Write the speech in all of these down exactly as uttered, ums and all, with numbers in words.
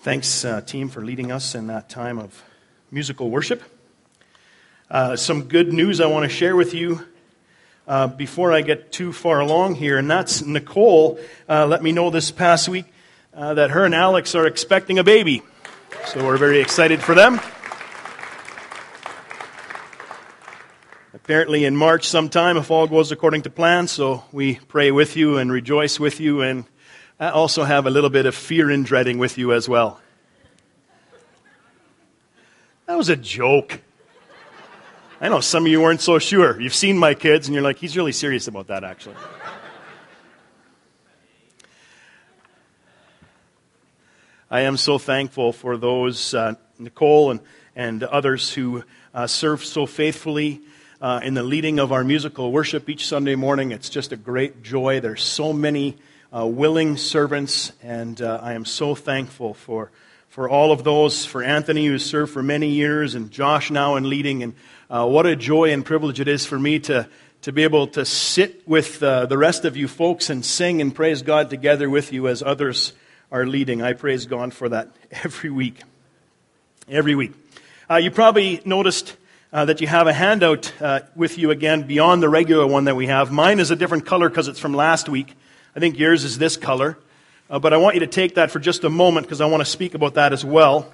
Thanks, uh, team, for leading us in that time of musical worship. Uh, some good news I want to share with you uh, before I get too far along here, and that's Nicole uh, let me know this past week uh, that her and Alex are expecting a baby. So we're very excited for them. Apparently in March sometime, if all goes according to plan, so we pray with you and rejoice with you, and I also have a little bit of fear and dreading with you as well. That was a joke. I know some of you weren't so sure. You've seen my kids and you're like, he's really serious about that actually. I am so thankful for those, uh, Nicole and, and others who uh, serve so faithfully uh, in the leading of our musical worship each Sunday morning. It's just a great joy. There's so many Uh, willing servants, and uh, I am so thankful for for all of those, for Anthony who served for many years, and Josh now in leading, and uh, what a joy and privilege it is for me to, to be able to sit with uh, the rest of you folks and sing and praise God together with you as others are leading. I praise God for that every week. Every week. Uh, you probably noticed uh, that you have a handout uh, with you again beyond the regular one that we have. Mine is a different color because it's from last week. I think yours is this color, uh, but I want you to take that for just a moment because I want to speak about that as well.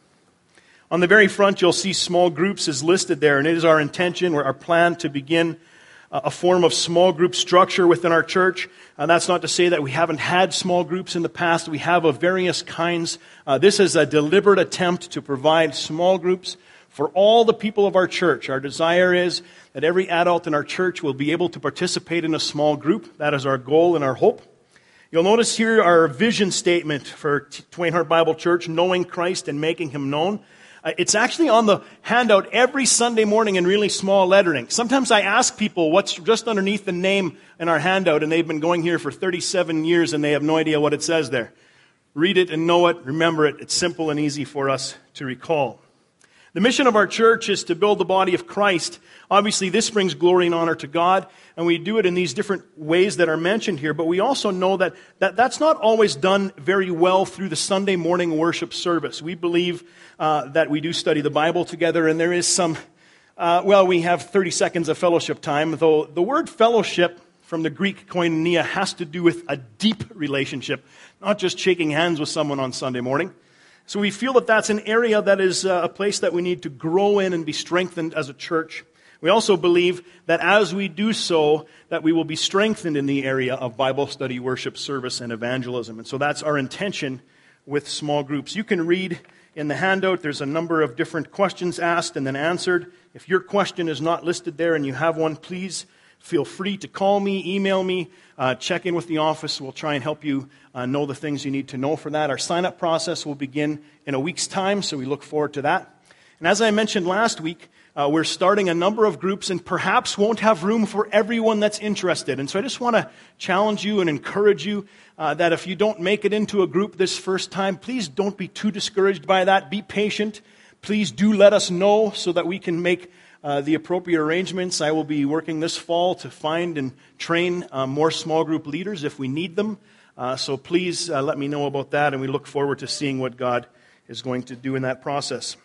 On the very front, you'll see small groups is listed there, and it is our intention or our plan to begin uh, a form of small group structure within our church. Uh, that's not to say that we haven't had small groups in the past. We have of various kinds. Uh, this is a deliberate attempt to provide small groups for all the people of our church. Our desire is that every adult in our church will be able to participate in a small group. That is our goal and our hope. You'll notice here our vision statement for Twain Harte Bible Church, knowing Christ and making Him known. Uh, it's actually on the handout every Sunday morning in really small lettering. Sometimes I ask people what's just underneath the name in our handout, and they've been going here for thirty-seven years and they have no idea what it says there. Read it and know it, remember it. It's simple and easy for us to recall. The mission of our church is to build the body of Christ. Obviously, this brings glory and honor to God, and we do it in these different ways that are mentioned here, but we also know that, that that's not always done very well through the Sunday morning worship service. We believe uh, that we do study the Bible together, and there is some, uh, well, we have thirty seconds of fellowship time, though the word fellowship from the Greek koinonia has to do with a deep relationship, not just shaking hands with someone on Sunday morning. So we feel that that's an area that is a place that we need to grow in and be strengthened as a church. We also believe that as we do so, that we will be strengthened in the area of Bible study, worship, service, and evangelism. And so that's our intention with small groups. You can read in the handout, there's a number of different questions asked and then answered. If your question is not listed there and you have one, please feel free to call me, email me, uh, check in with the office. We'll try and help you uh, know the things you need to know for that. Our sign-up process will begin in a week's time, so we look forward to that. And as I mentioned last week, uh, we're starting a number of groups and perhaps won't have room for everyone that's interested. And so I just want to challenge you and encourage you uh, that if you don't make it into a group this first time, please don't be too discouraged by that. Be patient. Please do let us know so that we can make Uh, the appropriate arrangements. I will be working this fall to find and train uh, more small group leaders if we need them. Uh, so please uh, let me know about that, and we look forward to seeing what God is going to do in that process.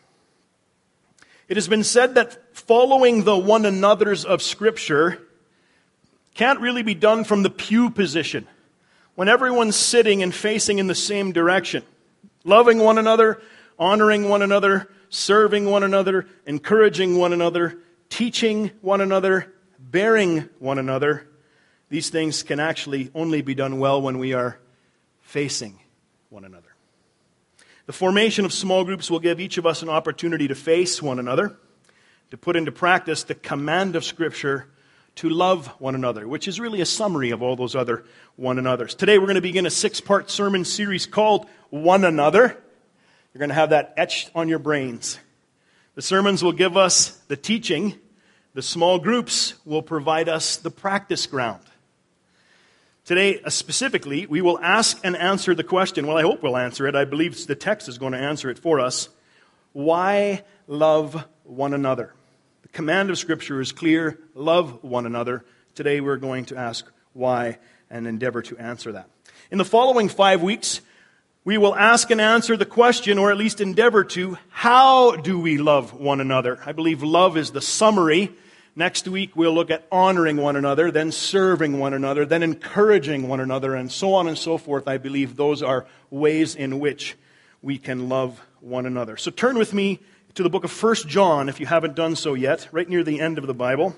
It has been said that following the one another's of Scripture can't really be done from the pew position, when everyone's sitting and facing in the same direction, loving one another, honoring one another, serving one another, encouraging one another, teaching one another, bearing one another. These things can actually only be done well when we are facing one another. The formation of small groups will give each of us an opportunity to face one another, to put into practice the command of Scripture to love one another, which is really a summary of all those other one another's. Today we're going to begin a six-part sermon series called One Another. You're going to have that etched on your brains. The sermons will give us the teaching. The small groups will provide us the practice ground. Today, uh, specifically, we will ask and answer the question. Well, I hope we'll answer it. I believe the text is going to answer it for us. Why love one another? The command of Scripture is clear. Love one another. Today, we're going to ask why and endeavor to answer that. In the following five weeks, we will ask and answer the question, or at least endeavor to, how do we love one another? I believe love is the summary. Next week we'll look at honoring one another, then serving one another, then encouraging one another, and so on and so forth. I believe those are ways in which we can love one another. So turn with me to the book of First John, if you haven't done so yet, right near the end of the Bible.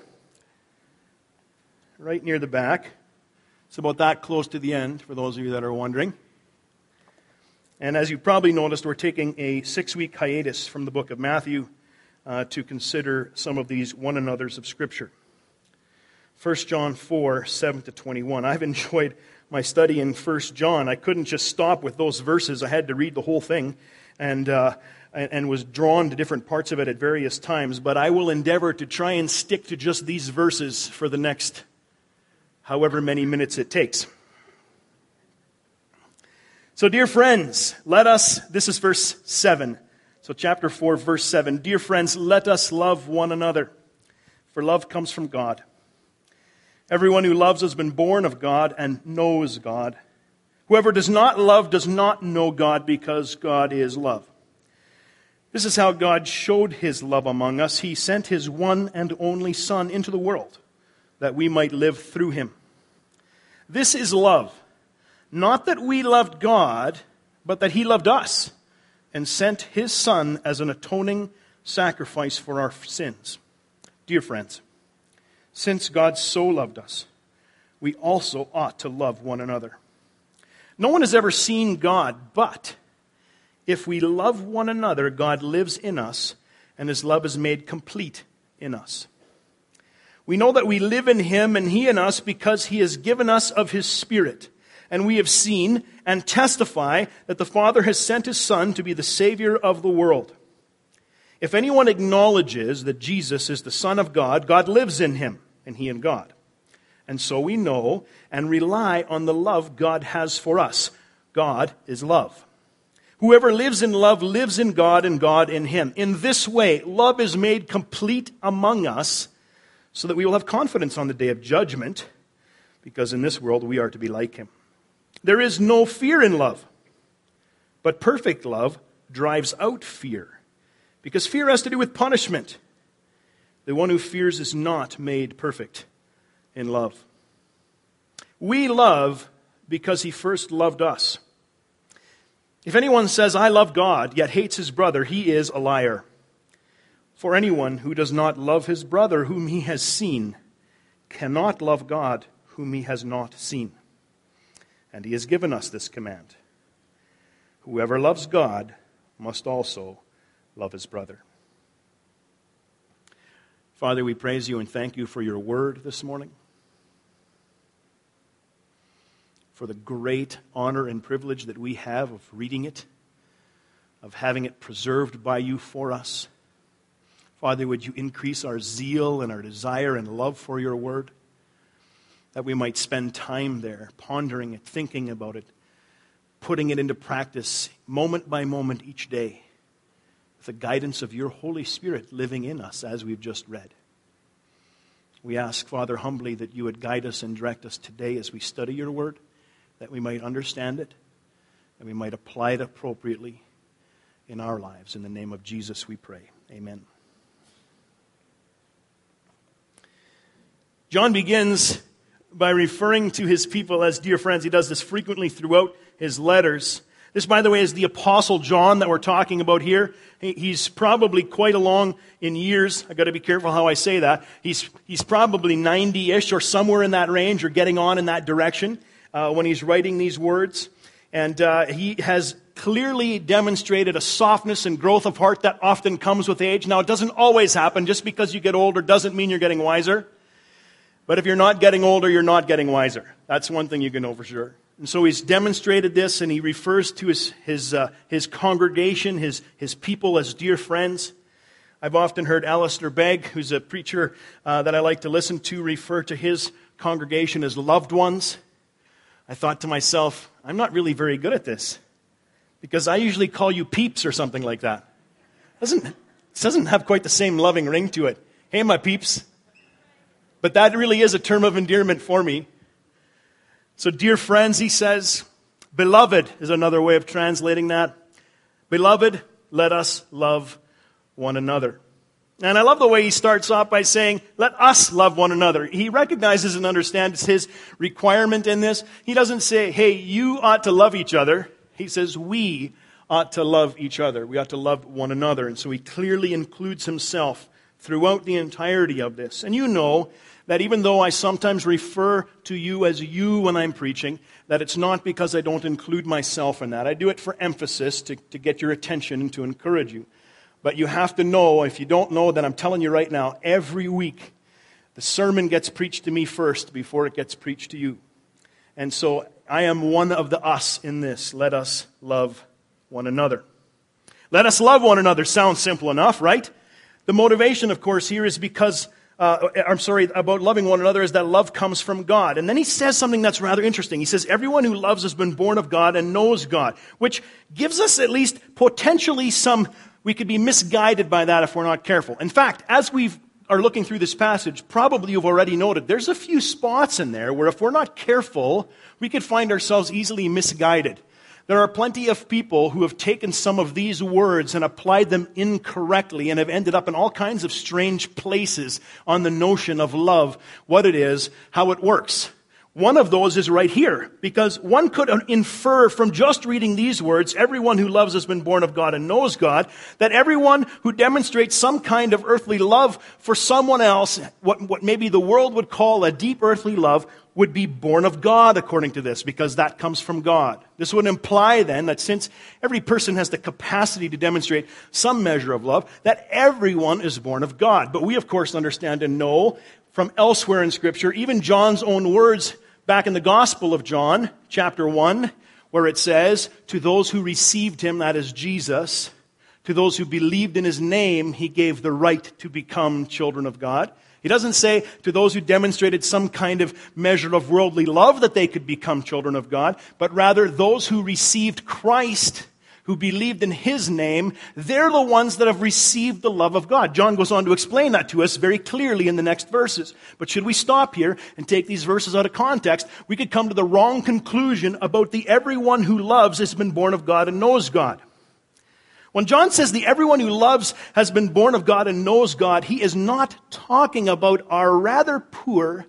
Right near the back. It's about that close to the end, for those of you that are wondering. And as you probably noticed, we're taking a six-week hiatus from the book of Matthew uh, to consider some of these one another's of Scripture. First John four, seven to twenty-one. I've enjoyed my study in First John. I couldn't just stop with those verses. I had to read the whole thing, and uh, and was drawn to different parts of it at various times. But I will endeavor to try and stick to just these verses for the next however many minutes it takes. So, dear friends, let us, this is verse seven. So chapter four, verse seven. Dear friends, let us love one another, for love comes from God. Everyone who loves has been born of God and knows God. Whoever does not love does not know God, because God is love. This is how God showed his love among us. He sent his one and only Son into the world, that we might live through him. This is love. Not that we loved God, but that he loved us and sent his Son as an atoning sacrifice for our sins. Dear friends, since God so loved us, we also ought to love one another. No one has ever seen God, but if we love one another, God lives in us, and his love is made complete in us. We know that we live in him and he in us because he has given us of his Spirit. And we have seen and testify that the Father has sent his Son to be the Savior of the world. If anyone acknowledges that Jesus is the Son of God, God lives in him, and he in God. And so we know and rely on the love God has for us. God is love. Whoever lives in love lives in God and God in him. In this way, love is made complete among us, so that we will have confidence on the day of judgment, because in this world we are to be like him. There is no fear in love, but perfect love drives out fear, because fear has to do with punishment. The one who fears is not made perfect in love. We love because he first loved us. If anyone says, I love God, yet hates his brother, he is a liar. For anyone who does not love his brother whom he has seen cannot love God whom he has not seen. And he has given us this command: whoever loves God must also love his brother. Father, we praise you and thank you for your word this morning, for the great honor and privilege that we have of reading it, of having it preserved by you for us. Father, would you increase our zeal and our desire and love for your word, that we might spend time there, pondering it, thinking about it, putting it into practice moment by moment each day, with the guidance of your Holy Spirit living in us as we've just read. We ask, Father, humbly that you would guide us and direct us today as we study your word, that we might understand it, and we might apply it appropriately in our lives. In the name of Jesus we pray. Amen. John begins by referring to his people as dear friends. He does this frequently throughout his letters. This, by the way, is the Apostle John that we're talking about here. He's probably quite along in years. I've got to be careful how I say that. He's he's probably ninety-ish or somewhere in that range, or getting on in that direction uh, when he's writing these words. And uh, he has clearly demonstrated a softness and growth of heart that often comes with age. Now, it doesn't always happen. Just because you get older doesn't mean you're getting wiser. But if you're not getting older, you're not getting wiser. That's one thing you can know for sure. And so he's demonstrated this, and he refers to his his uh, his congregation, his his people, as dear friends. I've often heard Alistair Begg, who's a preacher uh, that I like to listen to, refer to his congregation as loved ones. I thought to myself, I'm not really very good at this, because I usually call you peeps or something like that. Doesn't it doesn't have quite the same loving ring to it. Hey, my peeps. But that really is a term of endearment for me. So, dear friends, he says, Beloved is another way of translating that. Beloved, let us love one another. And I love the way he starts off by saying, let us love one another. He recognizes and understands his requirement in this. He doesn't say, hey, you ought to love each other. He says, we ought to love each other. We ought to love one another. And so he clearly includes himself throughout the entirety of this. And you know that even though I sometimes refer to you as you when I'm preaching, that it's not because I don't include myself in that. I do it for emphasis, to, to get your attention and to encourage you. But you have to know, if you don't know, then I'm telling you right now, every week the sermon gets preached to me first before it gets preached to you. And so I am one of the us in this. Let us love one another. Let us love one another sounds simple enough, right? The motivation, of course, here is because, uh, I'm sorry, about loving one another is that love comes from God. And then he says something that's rather interesting. He says, everyone who loves has been born of God and knows God, which gives us at least potentially some, we could be misguided by that if we're not careful. In fact, as we are looking through this passage, probably you've already noted, there's a few spots in there where if we're not careful, we could find ourselves easily misguided. There are plenty of people who have taken some of these words and applied them incorrectly and have ended up in all kinds of strange places on the notion of love, what it is, how it works. One of those is right here, because one could infer from just reading these words, everyone who loves has been born of God and knows God, that everyone who demonstrates some kind of earthly love for someone else, what, what maybe the world would call a deep earthly love, would be born of God according to this, because that comes from God. This would imply then that since every person has the capacity to demonstrate some measure of love, that everyone is born of God. But we of course understand and know from elsewhere in Scripture, even John's own words back in the Gospel of John, chapter one, where it says, to those who received him, that is Jesus, to those who believed in his name, he gave the right to become children of God. He doesn't say to those who demonstrated some kind of measure of worldly love that they could become children of God, but rather those who received Christ, who believed in his name, they're the ones that have received the love of God. John goes on to explain that to us very clearly in the next verses. But should we stop here and take these verses out of context, we could come to the wrong conclusion about the everyone who loves has been born of God and knows God. When John says the everyone who loves has been born of God and knows God, he is not talking about our rather poor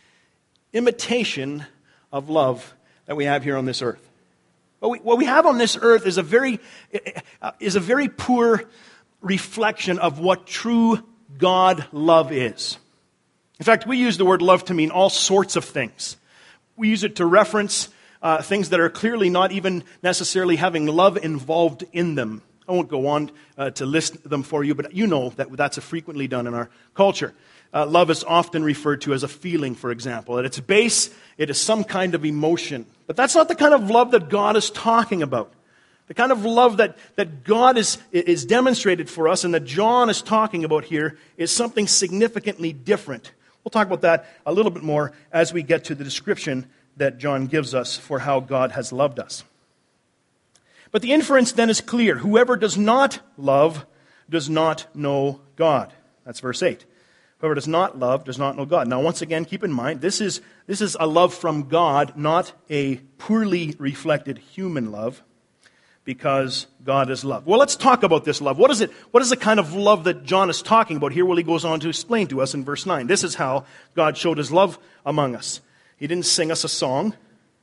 imitation of love that we have here on this earth. What we, what we have on this earth is a very is a very poor reflection of what true God love is. In fact, we use the word love to mean all sorts of things. We use it to reference uh, things that are clearly not even necessarily having love involved in them. I won't go on uh, to list them for you, but you know that that's a frequently done in our culture. Uh, love is often referred to as a feeling, for example. At its base, it is some kind of emotion. But that's not the kind of love that God is talking about. The kind of love that, that God is, is demonstrated for us and that John is talking about here is something significantly different. We'll talk about that a little bit more as we get to the description that John gives us for how God has loved us. But the inference then is clear. Whoever does not love does not know God. That's verse eight. Whoever does not love does not know God. Now, once again, keep in mind, this is, this is a love from God, not a poorly reflected human love, because God is love. Well, let's talk about this love. What is it? What is the kind of love that John is talking about here? Well, he goes on to explain to us in verse nine. This is how God showed his love among us. He didn't sing us a song.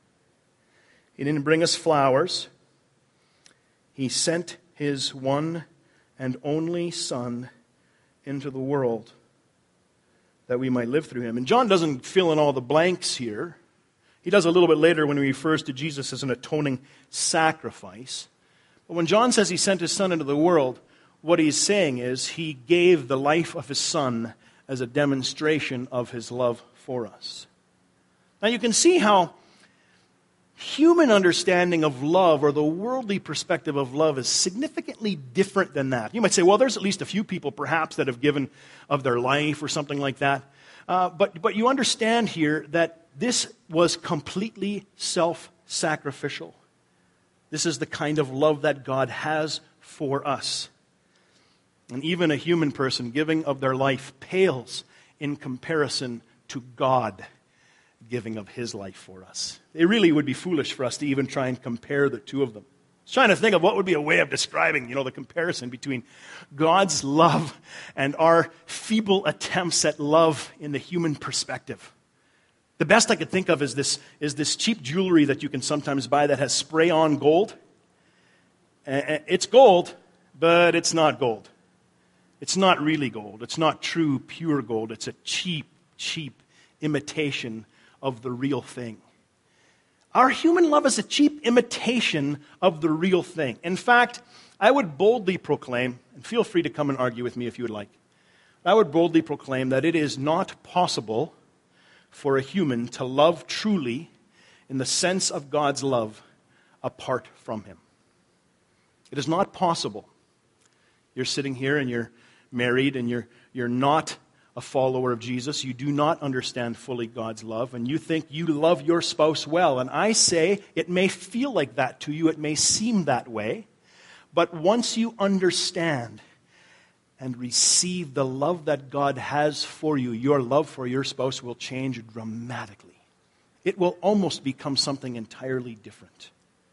He didn't bring us flowers. He sent his one and only Son into the world that we might live through him. And John doesn't fill in all the blanks here. He does a little bit later when he refers to Jesus as an atoning sacrifice. But when John says he sent his Son into the world, what he's saying is he gave the life of his Son as a demonstration of his love for us. Now you can see how human understanding of love, or the worldly perspective of love, is significantly different than that. You might say, well, there's at least a few people perhaps that have given of their life or something like that. Uh, but, but you understand here that this was completely self-sacrificial. This is the kind of love that God has for us. And even a human person giving of their life pales in comparison to God giving of his life for us. It really would be foolish for us to even try and compare the two of them. I was trying to think of what would be a way of describing, you know, the comparison between God's love and our feeble attempts at love in the human perspective. The best I could think of is this, is this cheap jewelry that you can sometimes buy that has spray-on gold. It's gold, but it's not gold. It's not really gold. It's not true, pure gold. It's a cheap, cheap imitation of the real thing. Our human love is a cheap imitation of the real thing. In fact, I would boldly proclaim, and feel free to come and argue with me if you would like, I would boldly proclaim that it is not possible for a human to love truly in the sense of God's love apart from him. It is not possible. You're sitting here and you're married and you're you're not a follower of Jesus. You do not understand fully God's love, and you think you love your spouse well. And I say it may feel like that to you. It may seem that way. But once you understand and receive the love that God has for you, your love for your spouse will change dramatically. It will almost become something entirely different.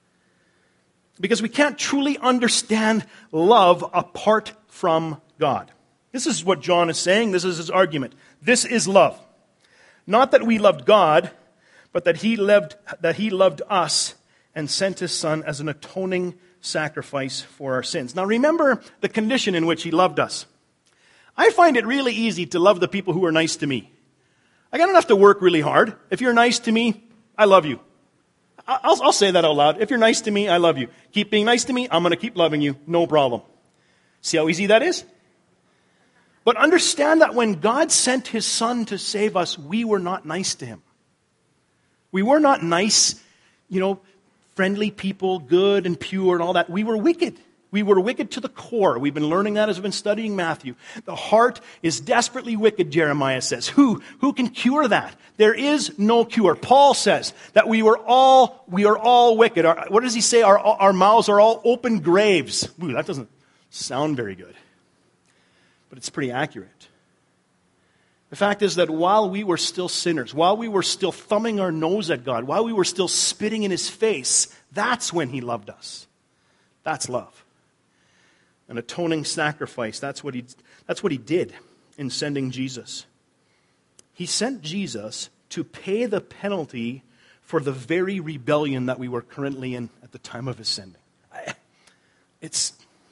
Because we can't truly understand love apart from God. This is what John is saying. This is his argument. This is love. Not that we loved God, but that he loved, that he loved us and sent his Son as an atoning sacrifice for our sins. Now remember the condition in which he loved us. I find it really easy to love the people who are nice to me. I don't have to work really hard. If you're nice to me, I love you. I'll, I'll say that out loud. If you're nice to me, I love you. Keep being nice to me, I'm going to keep loving you. No problem. See how easy that is? But understand that when God sent his Son to save us, we were not nice to him. We were not nice, you know, friendly people, good and pure and all that. We were wicked. We were wicked to the core. We've been learning that as we've been studying Matthew. The heart is desperately wicked, Jeremiah says. Who? Who can cure that? There is no cure. Paul says that we were all, we are all wicked. Our, what does he say? Our, our mouths are all open graves. Ooh, that doesn't sound very good. But it's pretty accurate. The fact is that while we were still sinners, while we were still thumbing our nose at God, while we were still spitting in his face, that's when he loved us. That's love. An atoning sacrifice. That's what he, that's what he did in sending Jesus. He sent Jesus to pay the penalty for the very rebellion that we were currently in at the time of his sending. It's,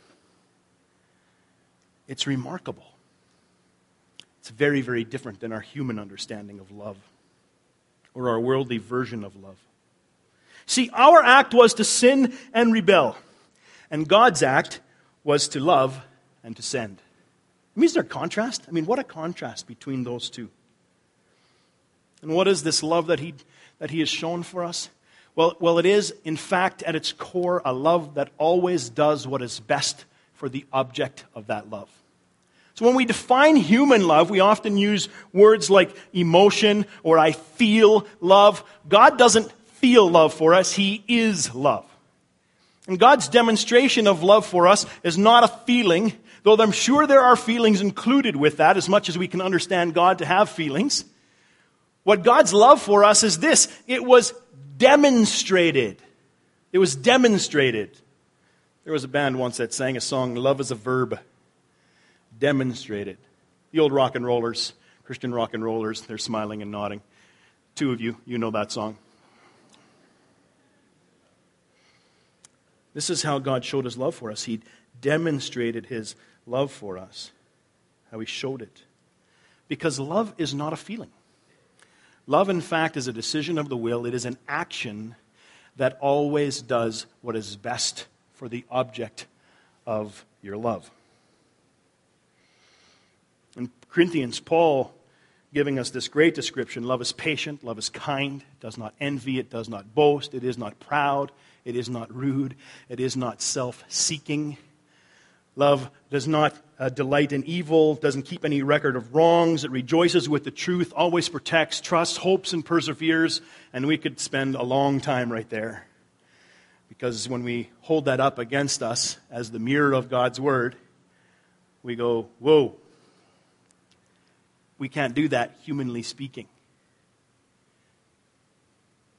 it's remarkable. It's very, very different than our human understanding of love or our worldly version of love. See, our act was to sin and rebel, and God's act was to love and to send. I mean, is there a contrast? I mean, what a contrast between those two. And what is this love that he, that he has shown for us? Well, well, it is, in fact, at its core, a love that always does what is best for the object of that love. So when we define human love, we often use words like emotion or I feel love. God doesn't feel love for us. He is love. And God's demonstration of love for us is not a feeling, though I'm sure there are feelings included with that, as much as we can understand God to have feelings. What God's love for us is this. It was demonstrated. It was demonstrated. There was a band once that sang a song, Love is a Verb. Demonstrated. The old rock and rollers, Christian rock and rollers, they're smiling and nodding. Two of you, you know that song. This is how God showed his love for us. He demonstrated his love for us. How he showed it. Because love is not a feeling. Love, in fact, is a decision of the will. It is an action that always does what is best for the object of your love. In Corinthians, Paul giving us this great description. Love is patient, love is kind, it does not envy, it does not boast, it is not proud, it is not rude, it is not self-seeking. Love does not uh, delight in evil, doesn't keep any record of wrongs, it rejoices with the truth, always protects, trusts, hopes, and perseveres. And we could spend a long time right there. Because when we hold that up against us as the mirror of God's Word, we go, whoa. We can't do that, humanly speaking.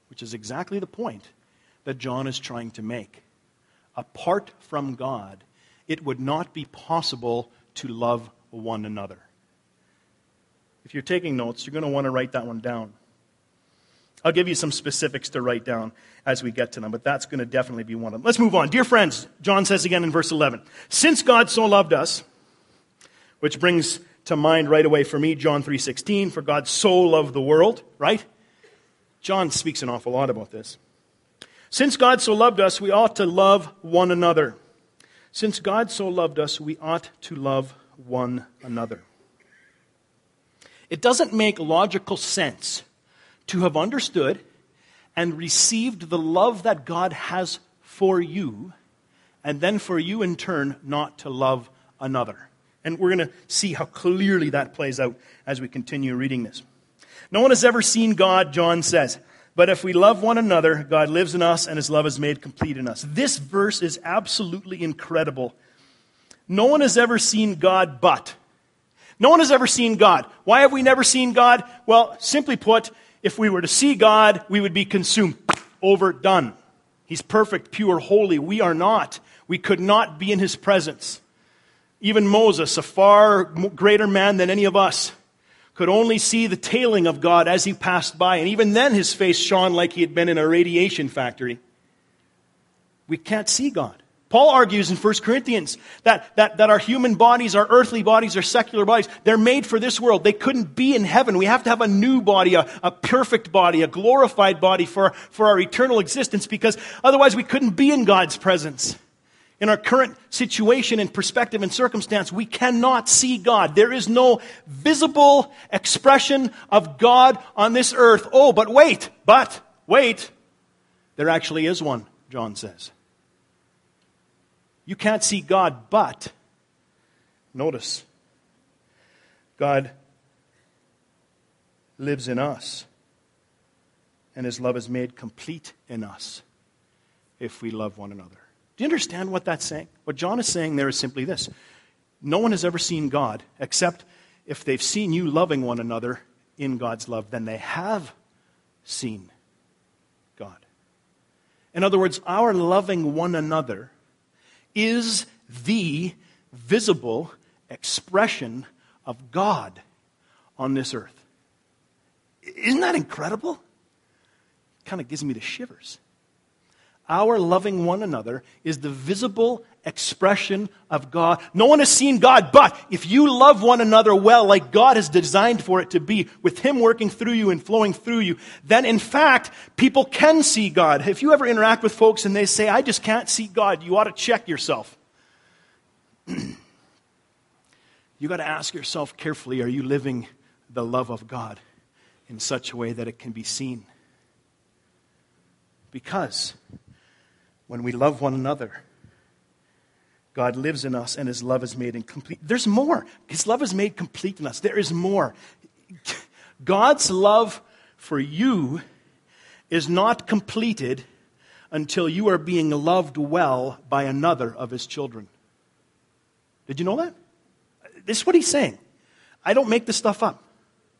which is exactly the point that John is trying to make. Apart from God, it would not be possible to love one another. If you're taking notes, you're going to want to write that one down. I'll give you some specifics to write down as we get to them, but that's going to definitely be one of them. Let's move on. Dear friends, John says again in verse eleven, since God so loved us, which brings to mind right away for me John three sixteen, for God so loved the world, right? John speaks an awful lot about this. Since God so loved us, we ought to love one another. Since God so loved us, we ought to love one another. It doesn't make logical sense to have understood and received the love that God has for you, and then for you in turn not to love another. And we're going to see how clearly that plays out as we continue reading this. No one has ever seen God, John says, but if we love one another, God lives in us and his love is made complete in us. This verse is absolutely incredible. No one has ever seen God but. No one has ever seen God. Why have we never seen God? Well, simply put, if we were to see God, we would be consumed. Overdone. He's perfect, pure, holy. We are not. We could not be in his presence. Even Moses, a far greater man than any of us, could only see the tailing of God as he passed by. And even then his face shone like he had been in a radiation factory. We can't see God. Paul argues in First Corinthians that, that, that our human bodies, our earthly bodies, our secular bodies, they're made for this world. They couldn't be in heaven. We have to have a new body, a, a perfect body, a glorified body for, for our eternal existence, because otherwise we couldn't be in God's presence. In our current situation and perspective and circumstance, we cannot see God. There is no visible expression of God on this earth. Oh, but wait, but wait, there actually is one, John says. You can't see God, but, notice, God lives in us, and his love is made complete in us if we love one another. Do you understand what that's saying? What John is saying there is simply this. No one has ever seen God, except if they've seen you loving one another in God's love, then they have seen God. In other words, our loving one another is the visible expression of God on this earth. Isn't that incredible? It kind of gives me the shivers. Our loving one another is the visible expression of God. No one has seen God, but if you love one another well, like God has designed for it to be, with him working through you and flowing through you, then in fact, people can see God. If you ever interact with folks and they say, I just can't see God, you ought to check yourself. You got to ask yourself carefully, are you living the love of God in such a way that it can be seen? Because when we love one another, God lives in us and his love is made complete. There's more. His love is made complete in us. There is more. God's love for you is not completed until you are being loved well by another of his children. Did you know that? This is what he's saying. I don't make this stuff up.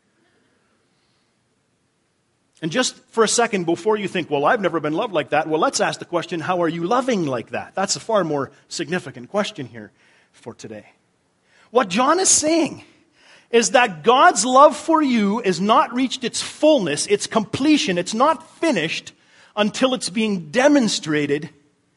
And just for a second, before you think, well, I've never been loved like that, well, let's ask the question, how are you loving like that? That's a far more significant question here for today. What John is saying is that God's love for you has not reached its fullness, its completion. It's not finished until it's being demonstrated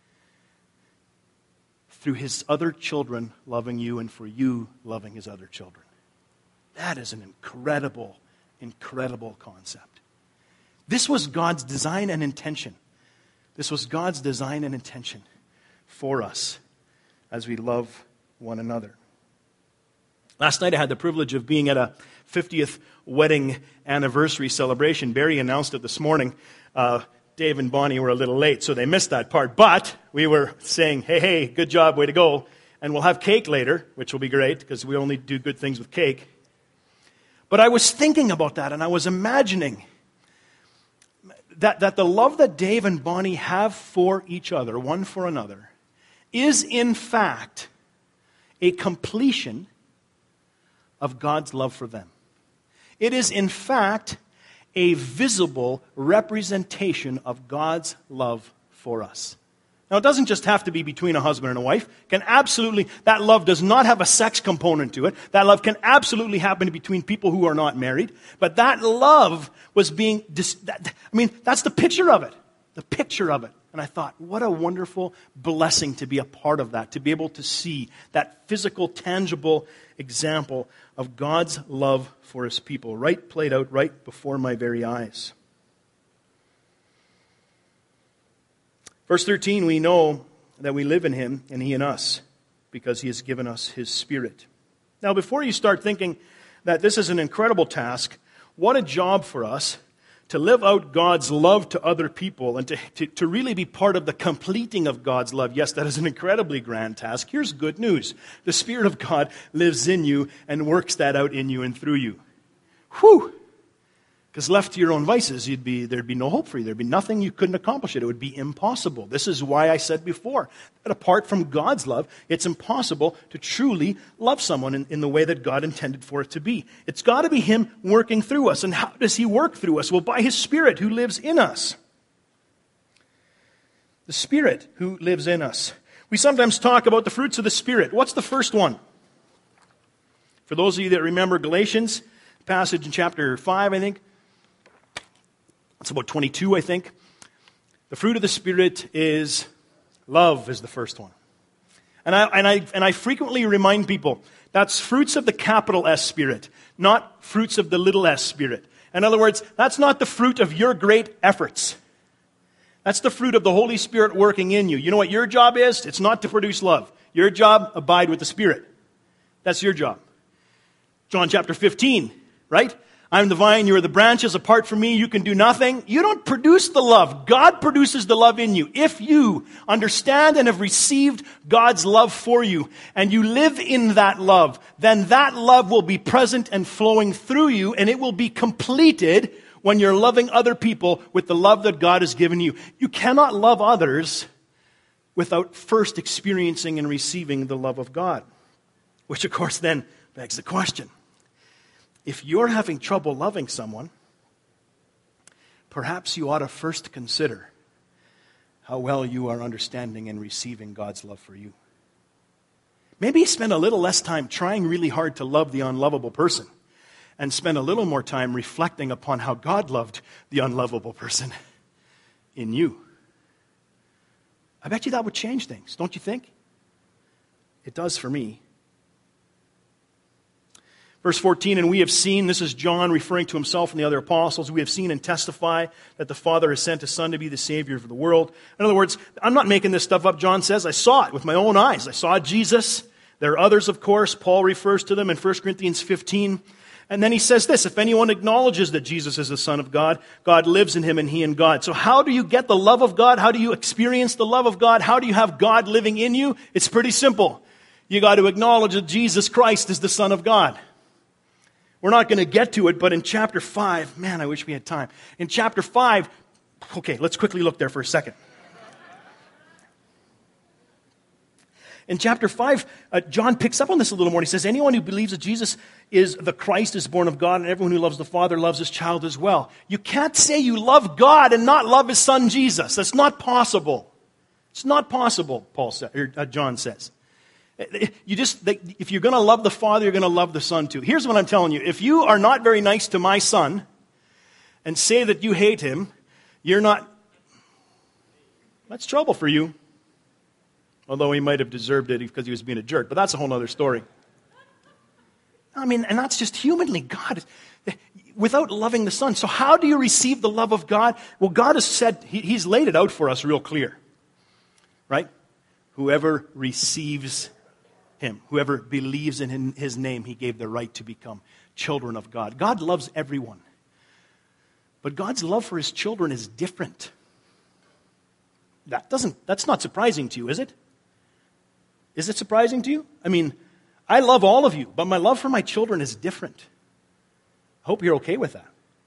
through his other children loving you and for you loving his other children. That is an incredible, incredible concept. This was God's design and intention. This was God's design and intention for us as we love one another. Last night I had the privilege of being at a fiftieth wedding anniversary celebration. Barry announced it this morning. Uh, Dave and Bonnie were a little late, so they missed that part. But we were saying, hey, hey, good job, way to go. And we'll have cake later, which will be great because we only do good things with cake. But I was thinking about that and I was imagining That, that the love that Dave and Bonnie have for each other, one for another, is in fact a completion of God's love for them. It is in fact a visible representation of God's love for us. Now, it doesn't just have to be between a husband and a wife. It can absolutely, that love does not have a sex component to it. That love can absolutely happen between people who are not married. But that love was being, dis- that, I mean, that's the picture of it. The picture of it. And I thought, what a wonderful blessing to be a part of that, to be able to see that physical, tangible example of God's love for his people, right played out right before my very eyes. Verse thirteen, we know that we live in him and he in us because he has given us his Spirit. Now, before you start thinking that this is an incredible task, what a job for us to live out God's love to other people and to, to, to really be part of the completing of God's love. Yes, that is an incredibly grand task. Here's good news. The Spirit of God lives in you and works that out in you and through you. Whew! Because left to your own vices, you'd be, there'd be no hope for you. There'd be nothing, you couldn't accomplish it. It would be impossible. This is why I said before that apart from God's love, it's impossible to truly love someone in, in the way that God intended for it to be. It's got to be him working through us. And how does he work through us? Well, by his Spirit who lives in us. The Spirit who lives in us. We sometimes talk about the fruits of the Spirit. What's the first one? For those of you that remember Galatians, passage in chapter five, I think. It's about twenty-two, I think. The fruit of the Spirit is love is the first one. And I, and I, and I frequently remind people, that's fruits of the capital S Spirit, not fruits of the little s Spirit. In other words, that's not the fruit of your great efforts. That's the fruit of the Holy Spirit working in you. You know what your job is? It's not to produce love. Your job, abide with the Spirit. That's your job. John chapter fifteen, right? I'm the vine, you are the branches. Apart from me, you can do nothing. You don't produce the love. God produces the love in you. If you understand and have received God's love for you, and you live in that love, then that love will be present and flowing through you, and it will be completed when you're loving other people with the love that God has given you. You cannot love others without first experiencing and receiving the love of God. Which, of course, then begs the question. If you're having trouble loving someone, perhaps you ought to first consider how well you are understanding and receiving God's love for you. Maybe spend a little less time trying really hard to love the unlovable person and spend a little more time reflecting upon how God loved the unlovable person in you. I bet you that would change things, don't you think? It does for me. Verse fourteen, and we have seen, this is John referring to himself and the other apostles, we have seen and testify that the Father has sent his Son to be the Savior of the world. In other words, I'm not making this stuff up, John says. I saw it with my own eyes. I saw Jesus. There are others, of course. Paul refers to them in First Corinthians fifteen. And then he says this, if anyone acknowledges that Jesus is the Son of God, God lives in him and he in God. So how do you get the love of God? How do you experience the love of God? How do you have God living in you? It's pretty simple. You got to acknowledge that Jesus Christ is the Son of God. We're not going to get to it, but in chapter five, man, I wish we had time. In chapter five, okay, let's quickly look there for a second. In chapter five, uh, John picks up on this a little more. He says, anyone who believes that Jesus is the Christ is born of God, and everyone who loves the Father loves his child as well. You can't say you love God and not love his Son Jesus. That's not possible. It's not possible, Paul said, or uh, John says. You just, if you're going to love the Father, you're going to love the Son too. Here's what I'm telling you. If you are not very nice to my son and say that you hate him, you're not, that's trouble for you. Although he might have deserved it because he was being a jerk. But that's a whole other story. I mean, and that's just humanly. God, without loving the Son. So how do you receive the love of God? Well, God has said, he, he's laid it out for us real clear. Right? Whoever receives him, whoever believes in his name, he gave the right to become children of God. God loves everyone. But God's love for his children is different. That doesn't, that's not surprising to you, is it? Is it surprising to you? I mean, I love all of you, but my love for my children is different. I hope you're okay with that.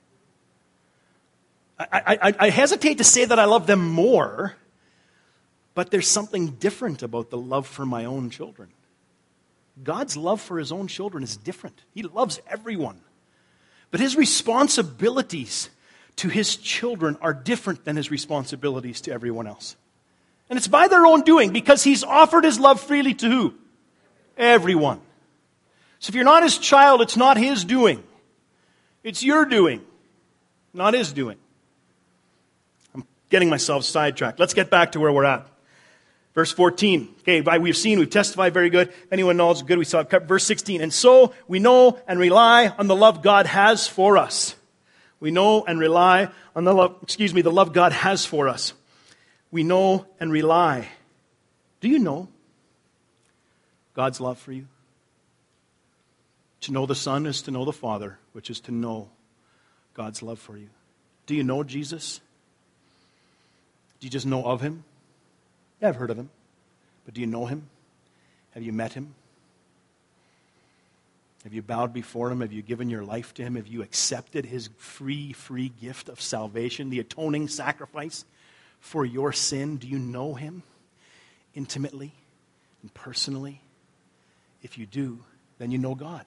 I, I, I hesitate to say that I love them more, but there's something different about the love for my own children. God's love for his own children is different. He loves everyone. But his responsibilities to his children are different than his responsibilities to everyone else. And it's by their own doing, because he's offered his love freely to who? Everyone. So if you're not his child, it's not his doing. It's your doing, not his doing. I'm getting myself sidetracked. Let's get back to where we're at. Verse fourteen. Okay, by we've seen, we've testified, very good. If anyone knows, good, we saw it. Verse sixteen. And so we know and rely on the love God has for us. We know and rely on the love, excuse me, the love God has for us. We know and rely. Do you know God's love for you? To know the Son is to know the Father, which is to know God's love for you. Do you know Jesus? Do you just know of him? Yeah, I've heard of him. But do you know him? Have you met him? Have you bowed before him? Have you given your life to him? Have you accepted his free, free gift of salvation, the atoning sacrifice for your sin? Do you know him intimately and personally? If you do, then you know God.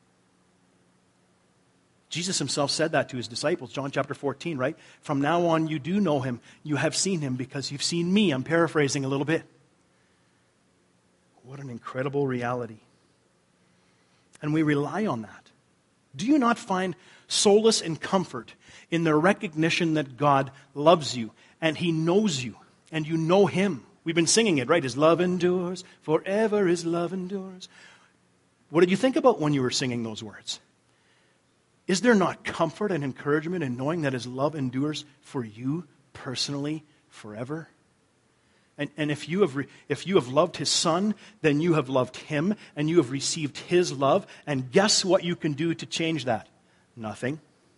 Jesus himself said that to his disciples, John chapter fourteen, right? From now on, you do know him. You have seen him because you've seen me. I'm paraphrasing a little bit. What an incredible reality. And we rely on that. Do you not find solace and comfort in the recognition that God loves you and he knows you and you know him? We've been singing it, right? His love endures forever, his love endures. What did you think about when you were singing those words? Is there not comfort and encouragement in knowing that his love endures for you personally forever? And, and if you have re, if you have loved his Son, then you have loved him and you have received his love. And guess what you can do to change that? Nothing.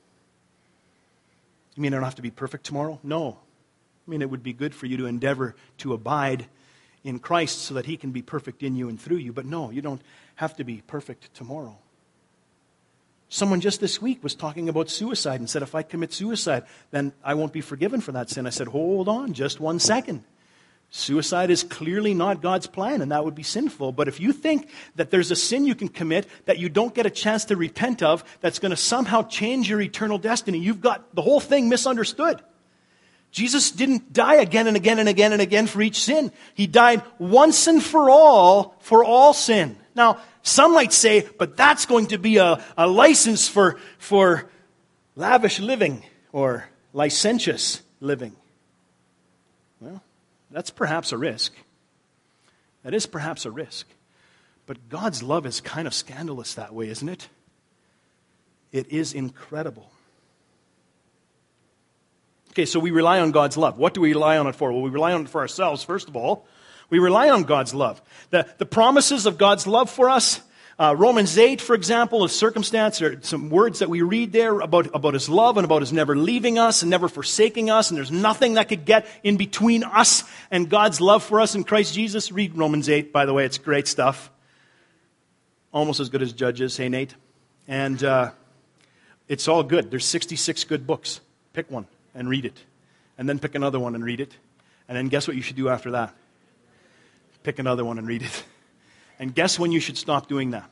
You mean I don't have to be perfect tomorrow? No. I mean, it would be good for you to endeavor to abide in Christ so that he can be perfect in you and through you. But no, you don't have to be perfect tomorrow. Someone just this week was talking about suicide and said, if I commit suicide, then I won't be forgiven for that sin. I said, hold on just one second. Suicide is clearly not God's plan, and that would be sinful. But if you think that there's a sin you can commit that you don't get a chance to repent of, that's going to somehow change your eternal destiny, you've got the whole thing misunderstood. Jesus didn't die again and again and again and again for each sin. He died once and for all for all sin. Now, some might say, but that's going to be a, a license for, for lavish living or licentious living. Well, that's perhaps a risk. That is perhaps a risk. But God's love is kind of scandalous that way, isn't it? It is incredible. Okay, so we rely on God's love. What do we rely on it for? Well, we rely on it for ourselves, first of all. We rely on God's love. The, the promises of God's love for us, uh, Romans eight, for example, a circumstance, or some words that we read there about, about his love and about his never leaving us and never forsaking us, and there's nothing that could get in between us and God's love for us in Christ Jesus. Read Romans eight, by the way, it's great stuff. Almost as good as Judges, hey Nate? And uh, it's all good. There's sixty-six good books. Pick one and read it. And then pick another one and read it. And then guess what you should do after that? Pick another one and read it. And guess when you should stop doing that?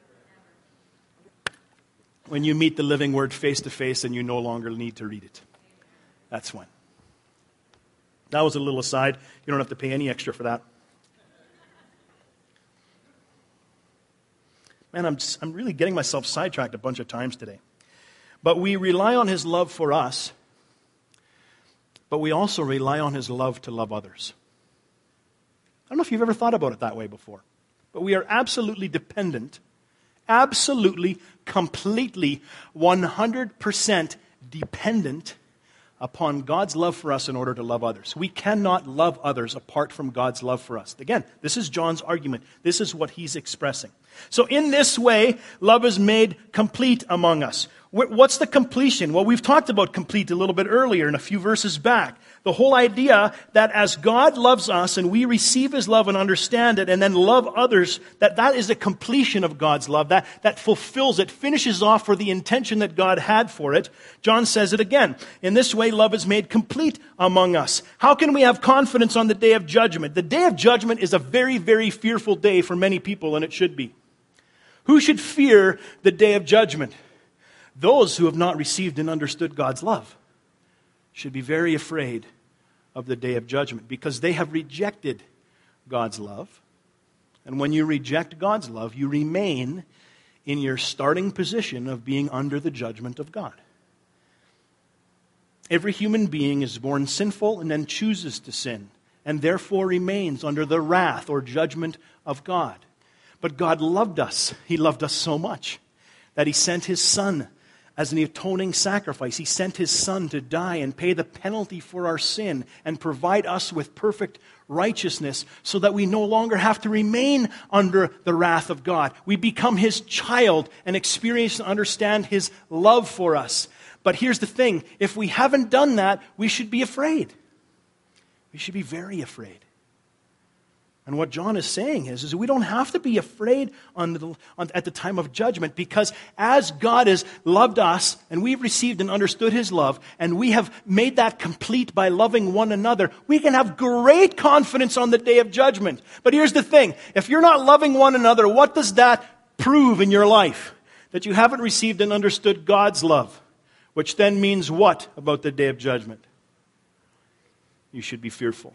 When you meet the living word face to face and you no longer need to read it. That's when. That was a little aside. You don't have to pay any extra for that. Man, I'm, just, I'm really getting myself sidetracked a bunch of times today. But we rely on his love for us, but we also rely on his love to love others. I don't know if you've ever thought about it that way before, but we are absolutely dependent, absolutely, completely, one hundred percent dependent upon God's love for us in order to love others. We cannot love others apart from God's love for us. Again, this is John's argument. This is what he's expressing. So in this way, love is made complete among us. What's the completion? Well, we've talked about complete a little bit earlier in a few verses back. The whole idea that as God loves us and we receive his love and understand it and then love others, that that is a completion of God's love. That, that fulfills it, finishes off for the intention that God had for it. John says it again. In this way, love is made complete among us. How can we have confidence on the day of judgment? The day of judgment is a very, very fearful day for many people, and it should be. Who should fear the day of judgment? Those who have not received and understood God's love should be very afraid of the day of judgment, because they have rejected God's love. And when you reject God's love, you remain in your starting position of being under the judgment of God. Every human being is born sinful and then chooses to sin, and therefore remains under the wrath or judgment of God. But God loved us. He loved us so much that He sent His Son as an atoning sacrifice. He sent His Son to die and pay the penalty for our sin and provide us with perfect righteousness so that we no longer have to remain under the wrath of God. We become His child and experience and understand His love for us. But here's the thing. If we haven't done that, we should be afraid. We should be very afraid. And what John is saying is, is we don't have to be afraid on the, on, at the time of judgment, because as God has loved us and we've received and understood His love, and we have made that complete by loving one another, we can have great confidence on the day of judgment. But here's the thing. If you're not loving one another, what does that prove in your life? That you haven't received and understood God's love, which then means what about the day of judgment? You should be fearful.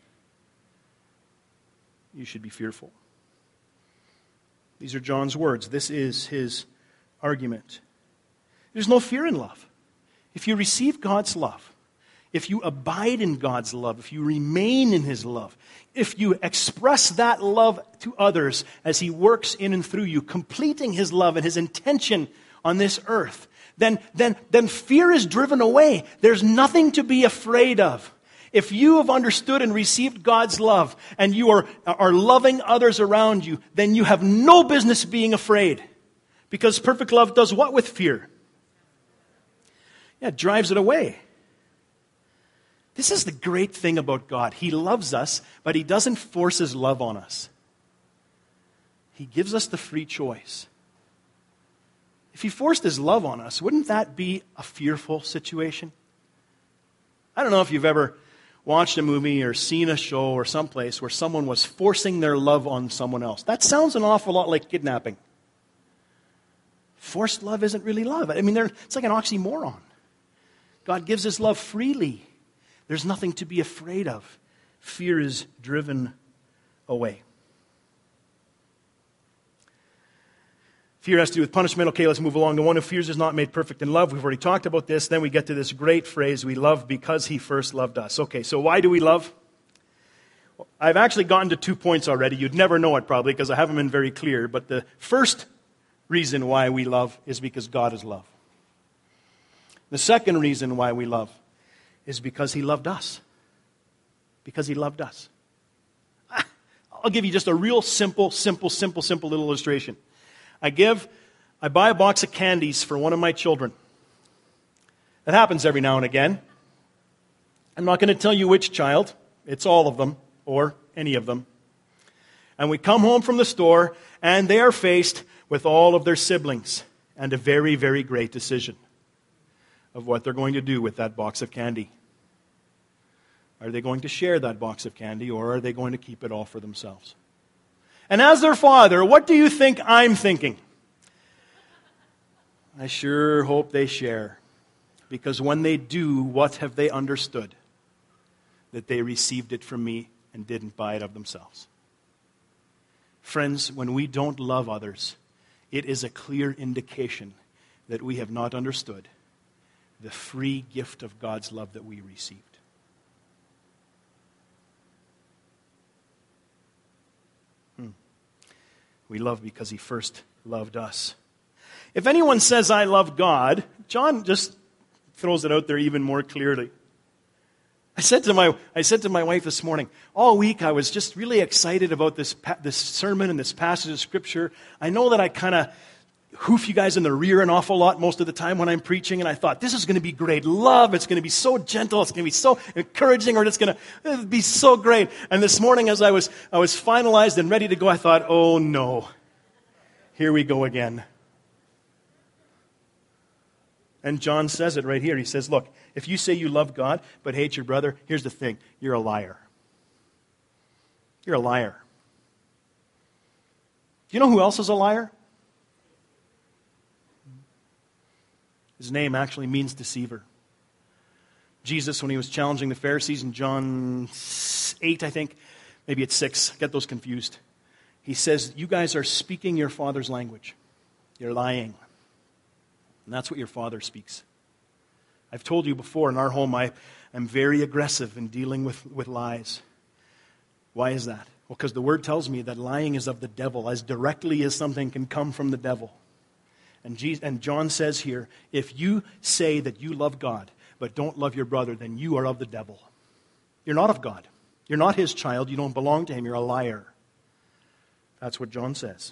You should be fearful. These are John's words. This is his argument. There's no fear in love. If you receive God's love, if you abide in God's love, if you remain in His love, if you express that love to others as He works in and through you, completing His love and His intention on this earth, then, then, then fear is driven away. There's nothing to be afraid of. If you have understood and received God's love and you are, are loving others around you, then you have no business being afraid. Because perfect love does what with fear? Yeah, it drives it away. This is the great thing about God. He loves us, but He doesn't force His love on us. He gives us the free choice. If He forced His love on us, wouldn't that be a fearful situation? I don't know if you've ever watched a movie or seen a show or someplace where someone was forcing their love on someone else. That sounds an awful lot like kidnapping. Forced love isn't really love. I mean, it's like an oxymoron. God gives His love freely. There's nothing to be afraid of. Fear is driven away. Fear has to do with punishment. Okay, let's move along. The one who fears is not made perfect in love. We've already talked about this. Then we get to this great phrase, we love because He first loved us. Okay, so why do we love? Well, I've actually gotten to two points already. You'd never know it probably because I haven't been very clear. But the first reason why we love is because God is love. The second reason why we love is because He loved us. Because He loved us. I'll give you just a real simple, simple, simple, simple little illustration. I give, I buy a box of candies for one of my children. That happens every now and again. I'm not going to tell you which child. It's all of them, or any of them. And we come home from the store, and they are faced with all of their siblings, and a very, very great decision of what they're going to do with that box of candy. Are they going to share that box of candy, or are they going to keep it all for themselves? And as their father, what do you think I'm thinking? I sure hope they share. Because when they do, what have they understood? That they received it from me and didn't buy it of themselves. Friends, when we don't love others, it is a clear indication that we have not understood the free gift of God's love that we received. We love because He first loved us. If anyone says, I love God, John just throws it out there even more clearly. I said to my, I said to my wife this morning, all week I was just really excited about this, this sermon and this passage of Scripture. I know that I kind of hoof you guys in the rear an awful lot most of the time when I'm preaching, and I thought, this is going to be great love. It's going to be so gentle. It's going to be so encouraging, or it's going to be so great. And this morning as I was, I was finalized and ready to go, I thought, oh no, here we go again. And John says it right here. He says, look, if you say you love God but hate your brother, here's the thing, you're a liar. You're a liar. Do you know who else is a liar? His name actually means deceiver. Jesus, when he was challenging the Pharisees in John eight, I think, maybe it's six, get those confused. He says, you guys are speaking your father's language. You're lying. And that's what your father speaks. I've told you before, in our home, I am very aggressive in dealing with, with lies. Why is that? Well, because the Word tells me that lying is of the devil, as directly as something can come from the devil. And, Jesus, and John says here, if you say that you love God, but don't love your brother, then you are of the devil. You're not of God. You're not his child. You don't belong to him. You're a liar. That's what John says.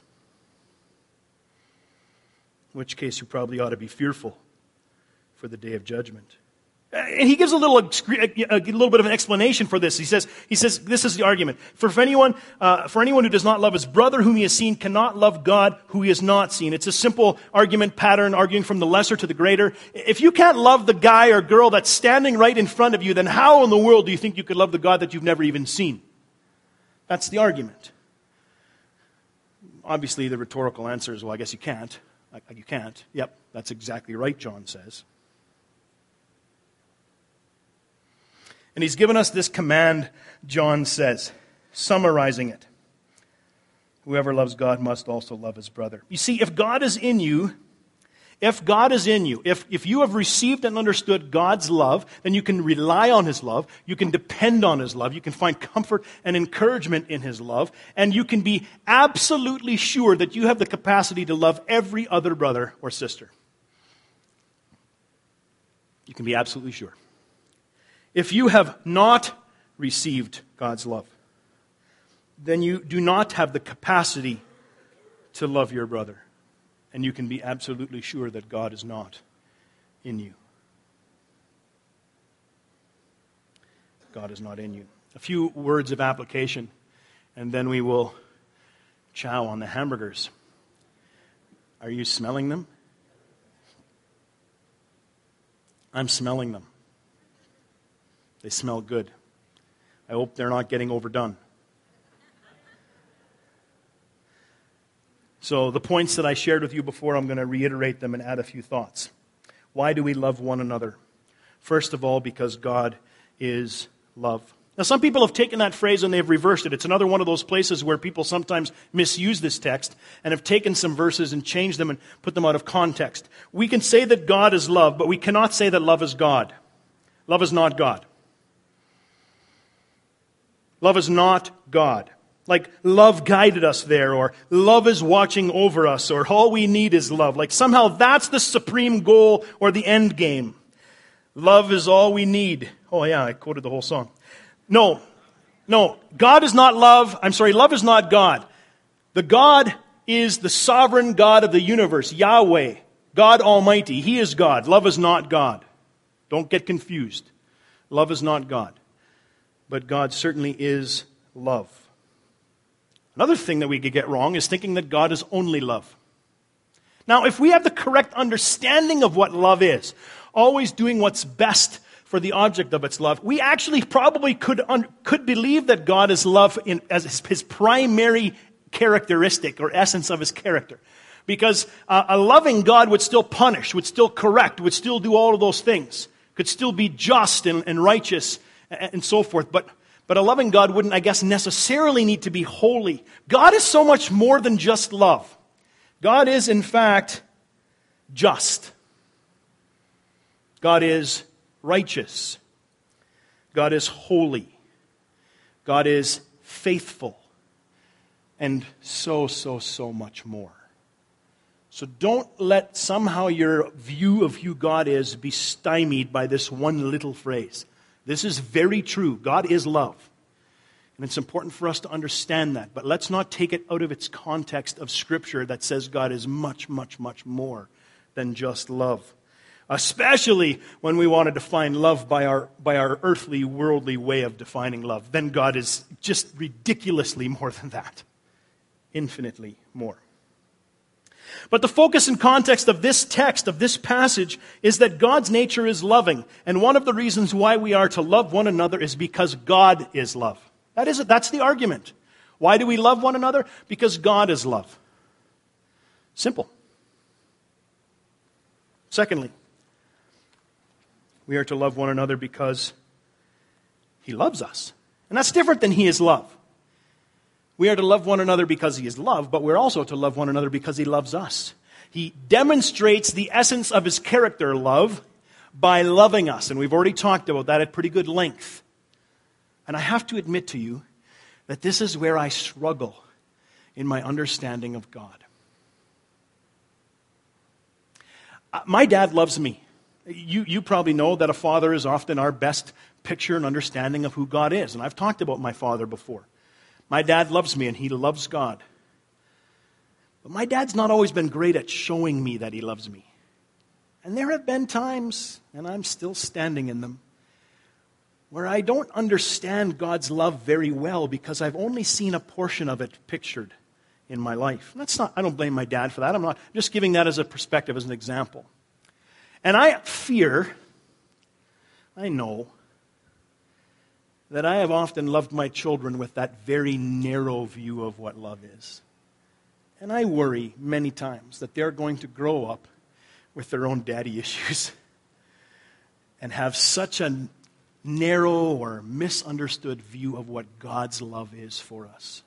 In which case you probably ought to be fearful for the day of judgment. And he gives a little, a little bit of an explanation for this. He says, he says, this is the argument. For if anyone, uh, for anyone who does not love his brother whom he has seen cannot love God who he has not seen. It's a simple argument pattern, arguing from the lesser to the greater. If you can't love the guy or girl that's standing right in front of you, then how in the world do you think you could love the God that you've never even seen? That's the argument. Obviously, the rhetorical answer is, well, I guess you can't. You can't. Yep, that's exactly right, John says. And he's given us this command, John says, summarizing it. Whoever loves God must also love his brother. You see, if God is in you, if God is in you, if, if you have received and understood God's love, then you can rely on his love, you can depend on his love, you can find comfort and encouragement in his love, and you can be absolutely sure that you have the capacity to love every other brother or sister. You can be absolutely sure. If you have not received God's love, then you do not have the capacity to love your brother. And you can be absolutely sure that God is not in you. God is not in you. A few words of application, and then we will chow on the hamburgers. Are you smelling them? I'm smelling them. They smell good. I hope they're not getting overdone. So the points that I shared with you before, I'm going to reiterate them and add a few thoughts. Why do we love one another? First of all, because God is love. Now, some people have taken that phrase and they've reversed it. It's another one of those places where people sometimes misuse this text and have taken some verses and changed them and put them out of context. We can say that God is love, but we cannot say that love is God. Love is not God. Love is not God. Like love guided us there, or love is watching over us, or all we need is love. Like somehow that's the supreme goal or the end game. Love is all we need. Oh yeah, I quoted the whole song. No, no, God is not love. I'm sorry, love is not God. The God is the sovereign God of the universe, Yahweh, God Almighty. He is God. Love is not God. Don't get confused. Love is not God. But God certainly is love. Another thing that we could get wrong is thinking that God is only love. Now, if we have the correct understanding of what love is, always doing what's best for the object of its love, we actually probably could un- could believe that God is love in, as his, his primary characteristic or essence of his character. Because uh, a loving God would still punish, would still correct, would still do all of those things, could still be just and, and righteous and so forth. But, but a loving God wouldn't, I guess, necessarily need to be holy. God is so much more than just love. God is, in fact, just. God is righteous. God is holy. God is faithful. And so, so, so much more. So don't let somehow your view of who God is be stymied by this one little phrase. This is very true. God is love. And it's important for us to understand that. But let's not take it out of its context of Scripture that says God is much, much, much more than just love. Especially when we want to define love by our, by our earthly, worldly way of defining love. Then God is just ridiculously more than that. Infinitely more. But the focus and context of this text, of this passage, is that God's nature is loving. And one of the reasons why we are to love one another is because God is love. That is it. That's the argument. Why do we love one another? Because God is love. Simple. Secondly, We are to love one another because He loves us. And that's different than He is love. We are to love one another because He is love, but we're also to love one another because He loves us. He demonstrates the essence of His character, love, by loving us. And we've already talked about that at pretty good length. And I have to admit to you that this is where I struggle in my understanding of God. My dad loves me. You, you probably know that a father is often our best picture and understanding of who God is. And I've talked about my father before. My dad loves me and he loves God. But my dad's not always been great at showing me that he loves me. And there have been times, and I'm still standing in them, where I don't understand God's love very well because I've only seen a portion of it pictured in my life. And that's not, I don't blame my dad for that. I'm not I'm just giving that as a perspective, as an example. And I fear, I know, that I have often loved my children with that very narrow view of what love is. And I worry many times that they're going to grow up with their own daddy issues and have such a narrow or misunderstood view of what God's love is for us.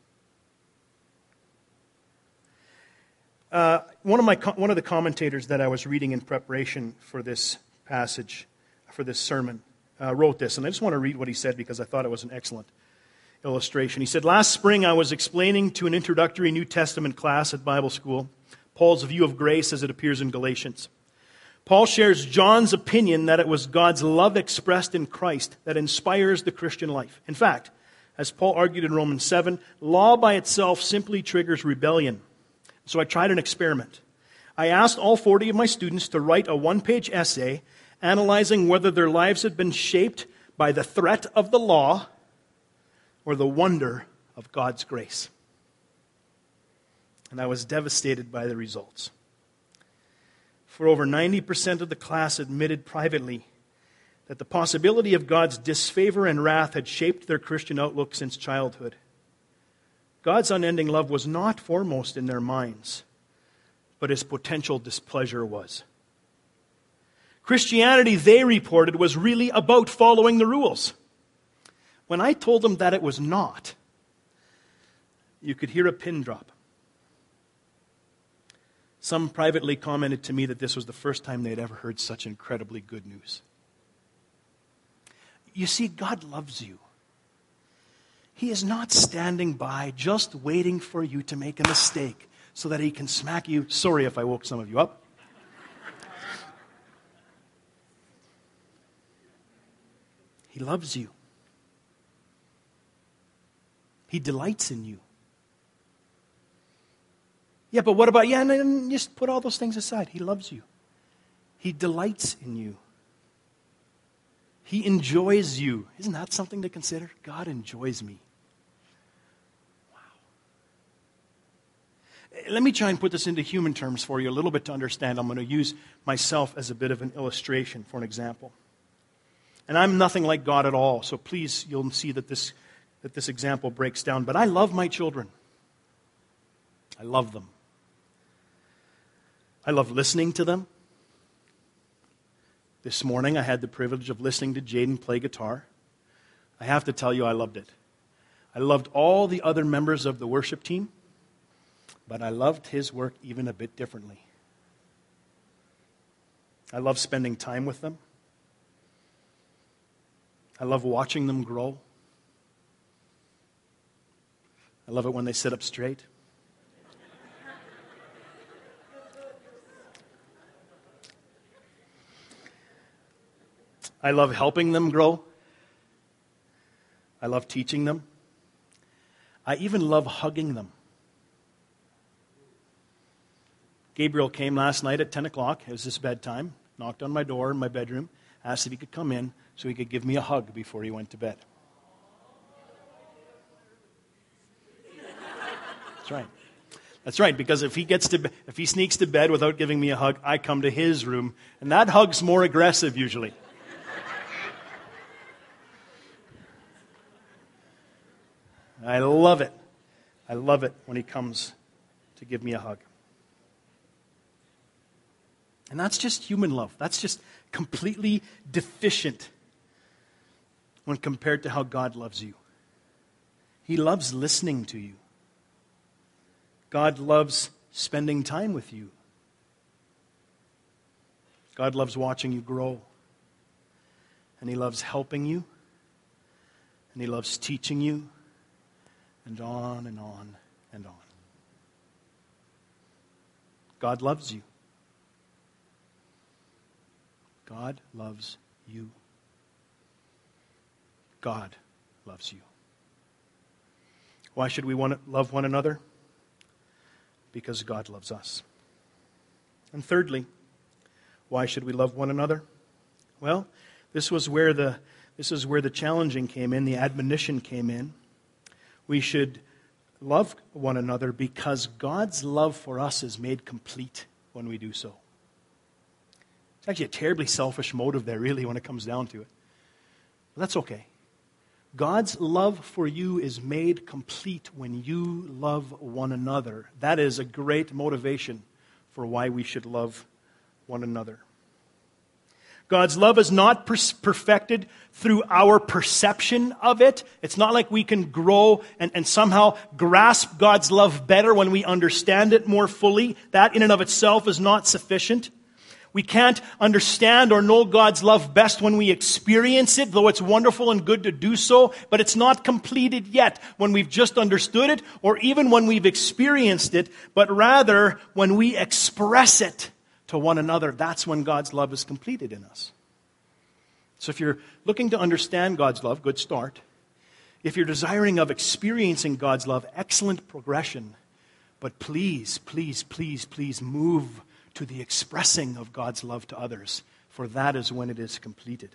Uh, one of my one of the commentators that I was reading in preparation for this passage, for this sermon, uh, wrote this, and I just want to read what he said because I thought it was an excellent illustration. He said, "Last spring I was explaining to an introductory New Testament class at Bible school Paul's view of grace as it appears in Galatians. Paul shares John's opinion that it was God's love expressed in Christ that inspires the Christian life. In fact, as Paul argued in Romans seven, law by itself simply triggers rebellion. So I tried an experiment. I asked all forty of my students to write a one-page essay analyzing whether their lives had been shaped by the threat of the law or the wonder of God's grace. And I was devastated by the results. For over ninety percent of the class admitted privately that the possibility of God's disfavor and wrath had shaped their Christian outlook since childhood. God's unending love was not foremost in their minds, but His potential displeasure was. Christianity, they reported, was really about following the rules. When I told them that it was not, you could hear a pin drop. Some privately commented to me that this was the first time they had ever heard such incredibly good news. You see, God loves you. He is not standing by just waiting for you to make a mistake so that He can smack you. Sorry if I woke some of you up. He loves you. He delights in you. Yeah, but what about, yeah, and then just put all those things aside. He loves you. He delights in you. He enjoys you. Isn't that something to consider? God enjoys me. Wow. Let me try and put this into human terms for you a little bit to understand. I'm going to use myself as a bit of an illustration for an example. And I'm nothing like God at all, so please, you'll see that this, that this example breaks down. But I love my children. I love them. I love listening to them. This morning I had the privilege of listening to Jaden play guitar. I have to tell you, I loved it. I loved all the other members of the worship team, but I loved his work even a bit differently. I love spending time with them. I love watching them grow. I love it when they sit up straight. I love helping them grow. I love teaching them. I even love hugging them. Gabriel came last night at ten o'clock. It was his bedtime. Knocked on my door in my bedroom. Asked if he could come in so he could give me a hug before he went to bed. That's right. That's right, because if he gets to, if he sneaks to bed without giving me a hug, I come to his room, and that hug's more aggressive usually. I love it. I love it when he comes to give me a hug. And that's just human love. That's just completely deficient when compared to how God loves you. He loves listening to you. God loves spending time with you. God loves watching you grow. And He loves helping you. And He loves teaching you. And on and on and on. God loves you. God loves you. God loves you. Why should we want to love one another? Because God loves us. And thirdly, why should we love one another? Well, this was where the this is where the challenging came in, the admonition came in. We should love one another because God's love for us is made complete when we do so. It's actually a terribly selfish motive there, really, when it comes down to it. But that's okay. God's love for you is made complete when you love one another. That is a great motivation for why we should love one another. God's love is not perfected through our perception of it. It's not like we can grow and, and somehow grasp God's love better when we understand it more fully. That in and of itself is not sufficient. We can't understand or know God's love best when we experience it, though it's wonderful and good to do so, but it's not completed yet when we've just understood it or even when we've experienced it, but rather when we express it to one another. That's when God's love is completed in us. So if you're looking to understand God's love, good start. If you're desiring of experiencing God's love, excellent progression. But please, please, please, please move to the expressing of God's love to others, for that is when it is completed.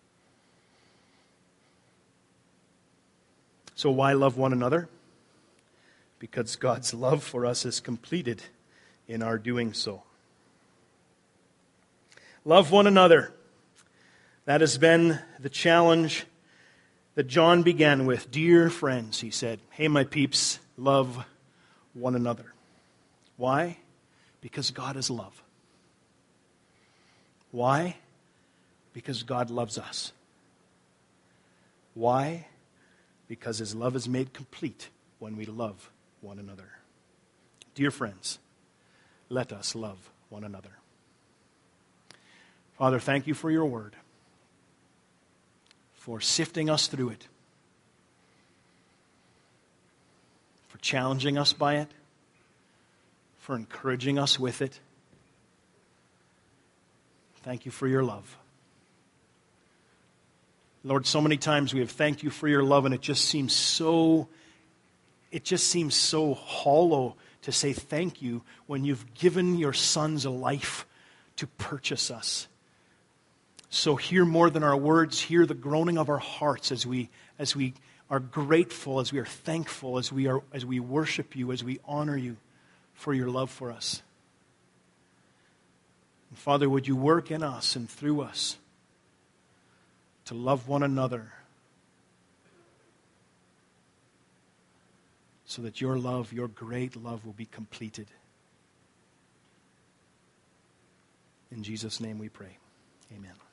So why love one another? Because God's love for us is completed in our doing so. Love one another. That has been the challenge that John began with. Dear friends, he said, hey, my peeps, love one another. Why? Because God is love. Why? Because God loves us. Why? Because His love is made complete when we love one another. Dear friends, let us love one another. Father, thank you for your word, for sifting us through it, for challenging us by it, for encouraging us with it. Thank you for your love. Lord, so many times we have thanked you for your love, and it just seems so, it just seems so hollow to say thank you when you've given your sons a life to purchase us. So hear more than our words, hear the groaning of our hearts as we as we are grateful, as we are thankful, as we are as we worship you, as we honor you for your love for us. And Father, would you work in us and through us to love one another so that your love, your great love, will be completed. In Jesus' name we pray. Amen.